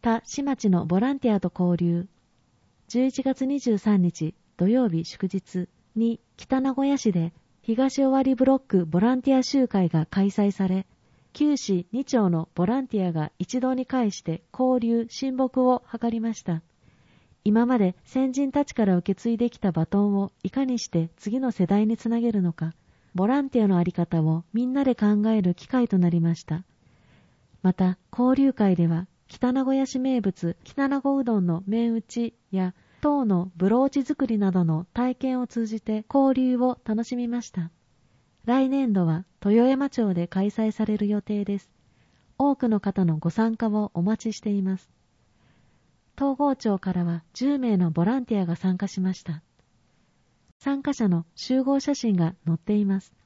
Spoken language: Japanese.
他市町のボランティアと交流。11月23日土曜日祝日に北名古屋市で東尾張ブロックボランティア集会が開催され、9市2町のボランティアが一堂に会して交流親睦を図りました。今まで先人たちから受け継いできたバトンをいかにして次の世代につなげるのか、ボランティアのあり方をみんなで考える機会となりました。また交流会では北名古屋市名物北名古うどんの麺打ちや糖のブローチ作りなどの体験を通じて交流を楽しみました。来年度は豊山町で開催される予定です。多くの方のご参加をお待ちしています。東郷町からは10名のボランティアが参加しました。参加者の集合写真が載っています。